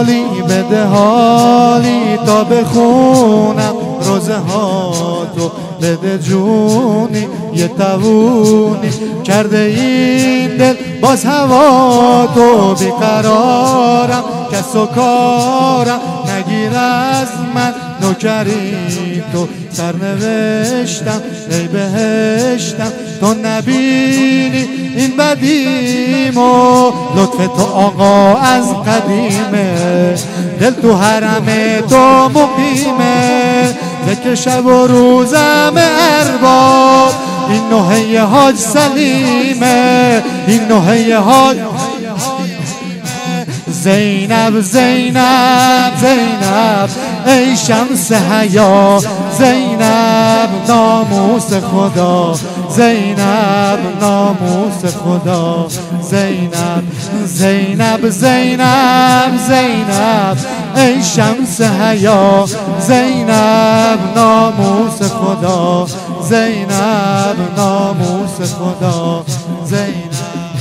حالی بده حالی تا بخونم روزه ها تو بده جونی یه توونی کرده این دل باز هوا تو بیقرارم کس و کارم نگیر از من نوکری تو سرنوشتم ای بهشتم تو نبینی این بدیمو لطف تو آقا از قدیمه دل تو حرم تو مقیمه ذکر شب و روزم ارباب این نوحه حاج سلیمه این نوحه حاج زینب زینب زینب ای شمس حیا زینب ناموس خدا زینب ناموس خدا زینب زینب زینب زینب ای شمس حیا زینب ناموس خدا زینب ناموس خدا زینب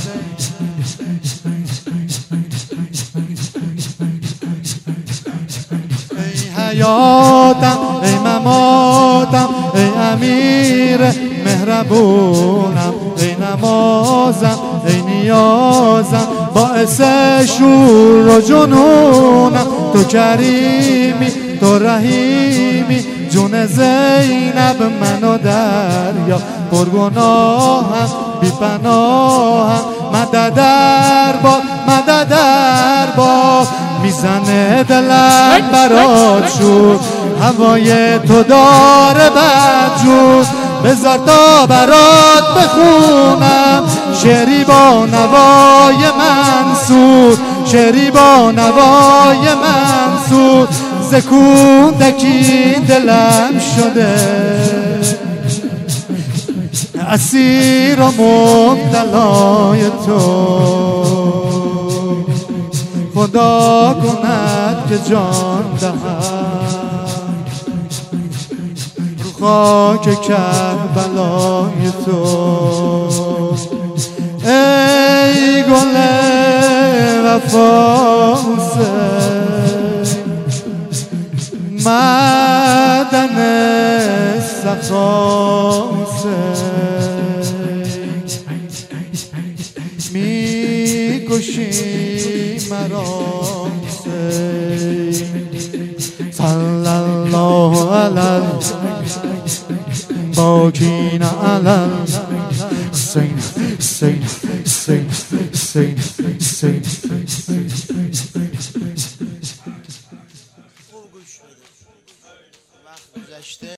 حیاتم ای مماتم ای امیر مهربونم ای نمازم ای نیازم باعث شور و جنونم تو کریمی تو رحیمی جون زینب منو دریا پرگناهم بی پناهم مدد ارباب مدد ارباب میزنه دلم برات شد هوای تو داره بدجود بذار تا برات بخونم شعری با نوای منصور شعری با نوای منصور زکوندکی دلم شده اسیر و مبتلای تو خدا کند که جان دهد رو خاک کربلای تو ای گل وفا حسین معدن صفا حسین میکشی مرا صلی الله علی باکین علی حسین حسین حسین حسین حسین